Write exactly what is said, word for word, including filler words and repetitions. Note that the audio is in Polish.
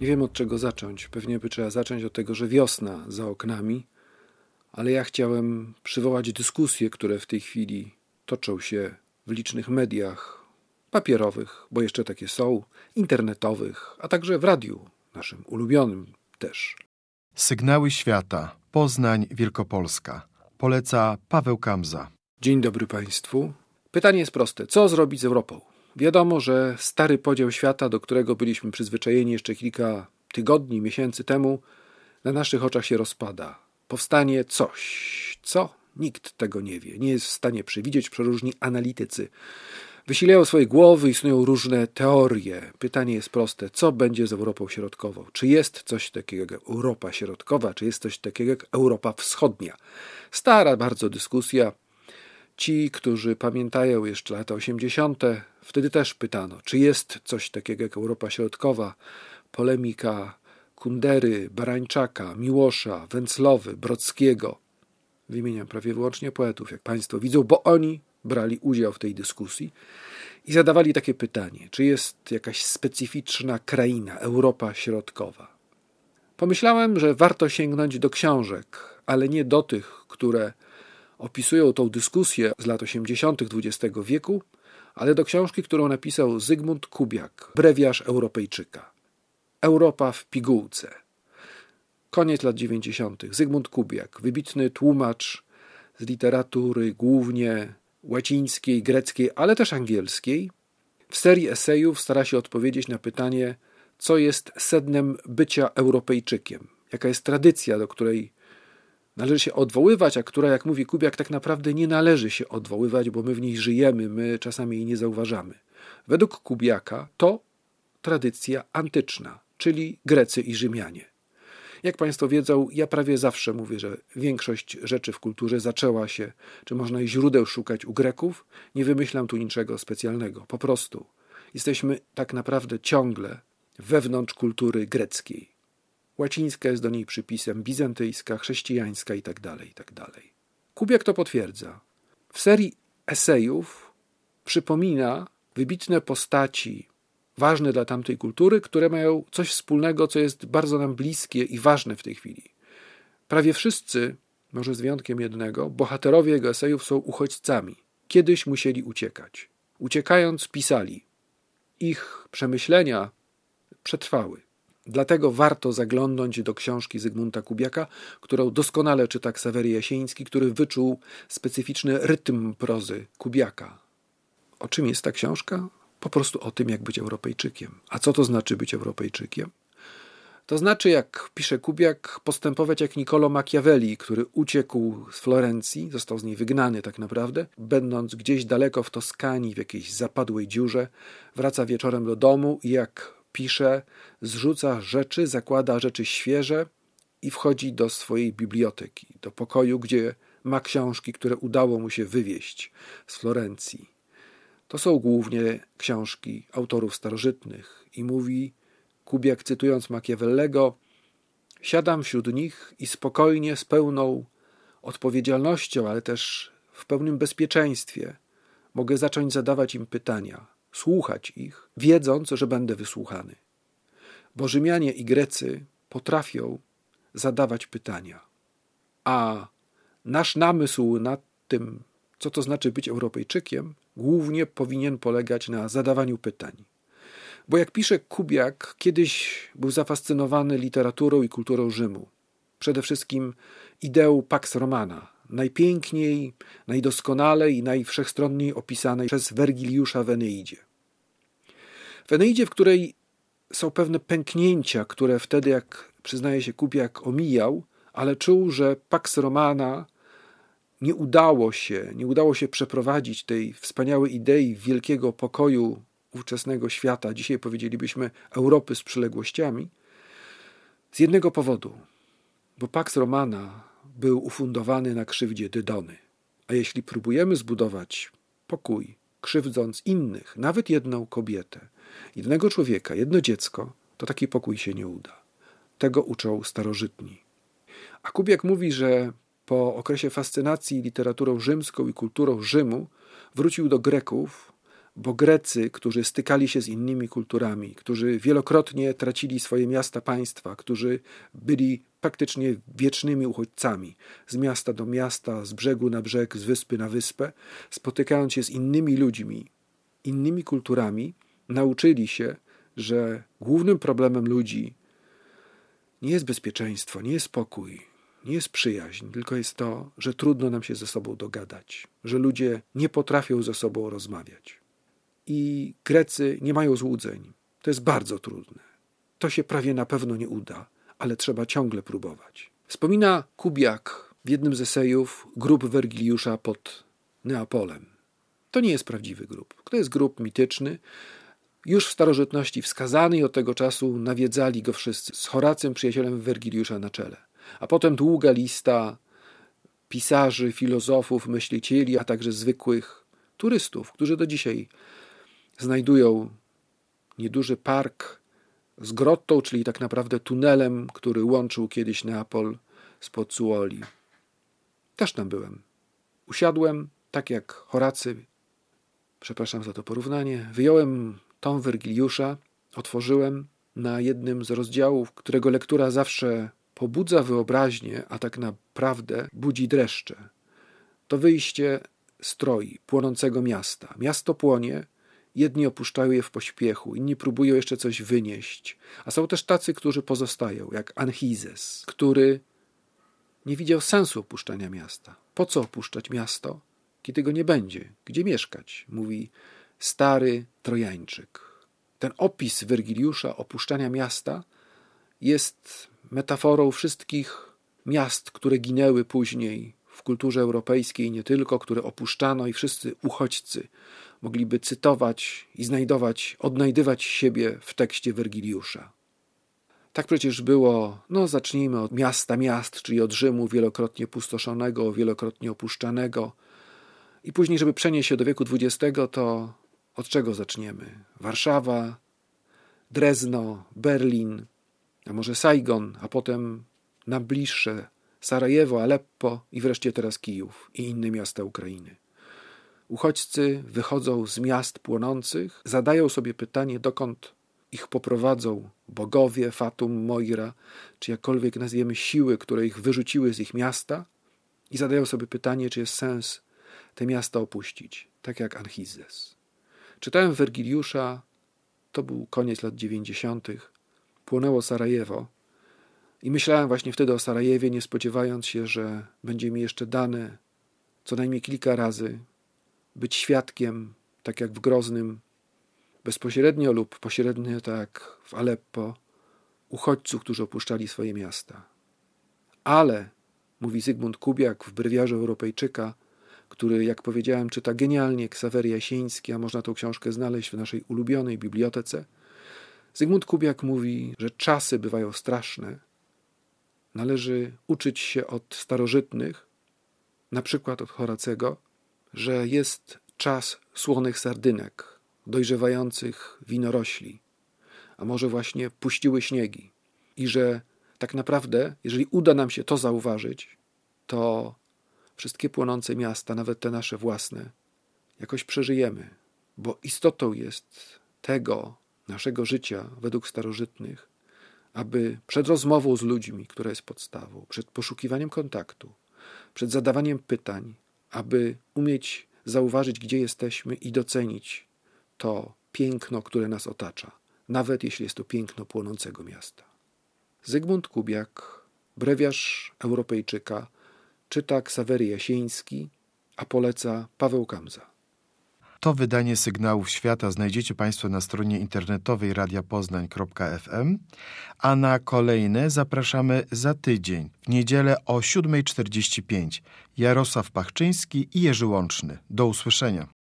Nie wiem, od czego zacząć. Pewnie by trzeba zacząć od tego, że wiosna za oknami, ale ja chciałem przywołać dyskusje, które w tej chwili toczą się w licznych mediach papierowych, bo jeszcze takie są, internetowych, a także w radiu, naszym ulubionym też. Sygnały świata. Poznań, Wielkopolska. Poleca Paweł Kamza. Dzień dobry Państwu. Pytanie jest proste. Co zrobić z Europą? Wiadomo, że stary podział świata, do którego byliśmy przyzwyczajeni jeszcze kilka tygodni, miesięcy temu, na naszych oczach się rozpada. Powstanie coś. Co? Nikt tego nie wie. Nie jest w stanie przewidzieć. Przeróżni analitycy wysilają swoje głowy i snują różne teorie. Pytanie jest proste. Co będzie z Europą Środkową? Czy jest coś takiego jak Europa Środkowa? Czy jest coś takiego jak Europa Wschodnia? Stara bardzo dyskusja. Ci, którzy pamiętają jeszcze lata osiemdziesiąte, wtedy też pytano, czy jest coś takiego jak Europa Środkowa. Polemika Kundery, Barańczaka, Miłosza, Węclowy, Brodskiego. Wymieniam prawie wyłącznie poetów, jak Państwo widzą, bo oni brali udział w tej dyskusji i zadawali takie pytanie, czy jest jakaś specyficzna kraina, Europa Środkowa. Pomyślałem, że warto sięgnąć do książek, ale nie do tych, które opisują tą dyskusję z lat osiemdziesiątych dwudziestego wieku, ale do książki, którą napisał Zygmunt Kubiak, Brewiarz Europejczyka. Europa w pigułce. Koniec lat dziewięćdziesiątych. Zygmunt Kubiak, wybitny tłumacz z literatury głównie łacińskiej, greckiej, ale też angielskiej. W serii esejów stara się odpowiedzieć na pytanie, co jest sednem bycia Europejczykiem. Jaka jest tradycja, do której należy się odwoływać, a która, jak mówi Kubiak, tak naprawdę nie należy się odwoływać, bo my w niej żyjemy, my czasami jej nie zauważamy. Według Kubiaka to tradycja antyczna, czyli Grecy i Rzymianie. Jak Państwo wiedzą, ja prawie zawsze mówię, że większość rzeczy w kulturze zaczęła się, czy można i źródeł szukać u Greków. Nie wymyślam tu niczego specjalnego. Po prostu jesteśmy tak naprawdę ciągle wewnątrz kultury greckiej. Łacińska jest do niej przypisem, bizantyjska, chrześcijańska itd., itd. Kubiak to potwierdza. W serii esejów przypomina wybitne postaci ważne dla tamtej kultury, które mają coś wspólnego, co jest bardzo nam bliskie i ważne w tej chwili. Prawie wszyscy, może z wyjątkiem jednego, bohaterowie jego esejów są uchodźcami. Kiedyś musieli uciekać. Uciekając pisali. Ich przemyślenia przetrwały. Dlatego warto zaglądnąć do książki Zygmunta Kubiaka, którą doskonale czyta Ksawery Jasiński, który wyczuł specyficzny rytm prozy Kubiaka. O czym jest ta książka? Po prostu o tym, jak być Europejczykiem. A co to znaczy być Europejczykiem? To znaczy, jak pisze Kubiak, postępować jak Niccolò Machiavelli, który uciekł z Florencji, został z niej wygnany tak naprawdę, będąc gdzieś daleko w Toskanii, w jakiejś zapadłej dziurze, wraca wieczorem do domu i jak pisze, zrzuca rzeczy, zakłada rzeczy świeże i wchodzi do swojej biblioteki, do pokoju, gdzie ma książki, które udało mu się wywieźć z Florencji. To są głównie książki autorów starożytnych i mówi Kubiak, cytując Machiavellego, siadam wśród nich i spokojnie, z pełną odpowiedzialnością, ale też w pełnym bezpieczeństwie mogę zacząć zadawać im pytania, słuchać ich, wiedząc, że będę wysłuchany. Bo Rzymianie i Grecy potrafią zadawać pytania. A nasz namysł nad tym, co to znaczy być Europejczykiem, głównie powinien polegać na zadawaniu pytań. Bo jak pisze Kubiak, kiedyś był zafascynowany literaturą i kulturą Rzymu. Przede wszystkim ideą Pax Romana, najpiękniej, najdoskonalej i najwszechstronniej opisanej przez Wergiliusza w Eneidzie. W Eneidzie, w której są pewne pęknięcia, które wtedy, jak przyznaje się Kubiak, omijał, ale czuł, że Pax Romana nie udało się, nie udało się przeprowadzić tej wspaniałej idei wielkiego pokoju ówczesnego świata, dzisiaj powiedzielibyśmy Europy z przyległościami, z jednego powodu, bo Pax Romana był ufundowany na krzywdzie Dydony. A jeśli próbujemy zbudować pokój, krzywdząc innych, nawet jedną kobietę, jednego człowieka, jedno dziecko, to taki pokój się nie uda. Tego uczą starożytni. A Kubiak mówi, że po okresie fascynacji literaturą rzymską i kulturą Rzymu wrócił do Greków, bo Grecy, którzy stykali się z innymi kulturami, którzy wielokrotnie tracili swoje miasta, państwa, którzy byli praktycznie wiecznymi uchodźcami z miasta do miasta, z brzegu na brzeg, z wyspy na wyspę, spotykając się z innymi ludźmi, innymi kulturami, nauczyli się, że głównym problemem ludzi nie jest bezpieczeństwo, nie jest spokój, nie jest przyjaźń, tylko jest to, że trudno nam się ze sobą dogadać, że ludzie nie potrafią ze sobą rozmawiać. I Grecy nie mają złudzeń. To jest bardzo trudne. To się prawie na pewno nie uda, ale trzeba ciągle próbować. Wspomina Kubiak w jednym z esejów grób Wergiliusza pod Neapolem. To nie jest prawdziwy grób. To jest grób mityczny, już w starożytności wskazany i od tego czasu nawiedzali go wszyscy, z Horacym, przyjacielem Wergiliusza na czele. A potem długa lista pisarzy, filozofów, myślicieli, a także zwykłych turystów, którzy do dzisiaj znajdują nieduży park z grottą, czyli tak naprawdę tunelem, który łączył kiedyś Neapol z Pozzuoli. Też tam byłem. Usiadłem, tak jak Horacy, przepraszam za to porównanie, wyjąłem tom Wergiliusza, otworzyłem na jednym z rozdziałów, którego lektura zawsze pobudza wyobraźnię, a tak naprawdę budzi dreszcze. To wyjście z Troi, płonącego miasta. Miasto płonie, jedni opuszczają je w pośpiechu, inni próbują jeszcze coś wynieść, a są też tacy, którzy pozostają, jak Anchizes, który nie widział sensu opuszczania miasta. Po co opuszczać miasto, kiedy go nie będzie? Gdzie mieszkać? Mówi stary Trojańczyk. Ten opis Wergiliusza opuszczania miasta jest metaforą wszystkich miast, które ginęły później w kulturze europejskiej, nie tylko, które opuszczano i wszyscy uchodźcy mogliby cytować i znajdować, odnajdywać siebie w tekście Wergiliusza. Tak przecież było, no zacznijmy od miasta miast, czyli od Rzymu wielokrotnie pustoszonego, wielokrotnie opuszczanego. I później, żeby przenieść się do wieku dwudziestego, to od czego zaczniemy? Warszawa, Drezno, Berlin, a może Saigon, a potem na bliższe Sarajewo, Aleppo i wreszcie teraz Kijów i inne miasta Ukrainy. Uchodźcy wychodzą z miast płonących, zadają sobie pytanie, dokąd ich poprowadzą bogowie, Fatum, Moira, czy jakkolwiek nazwiemy siły, które ich wyrzuciły z ich miasta, i zadają sobie pytanie, czy jest sens te miasta opuścić, tak jak Anchizes. Czytałem Wergiliusza, to był koniec lat dziewięćdziesiątych, płonęło Sarajewo i myślałem właśnie wtedy o Sarajewie, nie spodziewając się, że będzie mi jeszcze dane co najmniej kilka razy być świadkiem, tak jak w Groznym, bezpośrednio lub pośrednio, tak jak w Aleppo, uchodźców, którzy opuszczali swoje miasta. Ale, mówi Zygmunt Kubiak w Brewiarzu Europejczyka, który, jak powiedziałem, czyta genialnie Ksawery Jasiński, a można tą książkę znaleźć w naszej ulubionej bibliotece, Zygmunt Kubiak mówi, że czasy bywają straszne. Należy uczyć się od starożytnych, na przykład od Horacego, że jest czas słonych sardynek, dojrzewających winorośli, a może właśnie puściły śniegi. I że tak naprawdę, jeżeli uda nam się to zauważyć, to wszystkie płonące miasta, nawet te nasze własne, jakoś przeżyjemy, bo istotą jest tego naszego życia według starożytnych, aby przed rozmową z ludźmi, która jest podstawą, przed poszukiwaniem kontaktu, przed zadawaniem pytań, aby umieć zauważyć, gdzie jesteśmy i docenić to piękno, które nas otacza, nawet jeśli jest to piękno płonącego miasta. Zygmunt Kubiak, Brewiarz Europejczyka, czyta Ksawery Jasiński, a poleca Paweł Kamza. To wydanie Sygnałów Świata znajdziecie Państwo na stronie internetowej radia poznań kropka ef em, a na kolejne zapraszamy za tydzień, w niedzielę o siódma czterdzieści pięć. Jarosław Pachczyński i Jerzy Łączny. Do usłyszenia.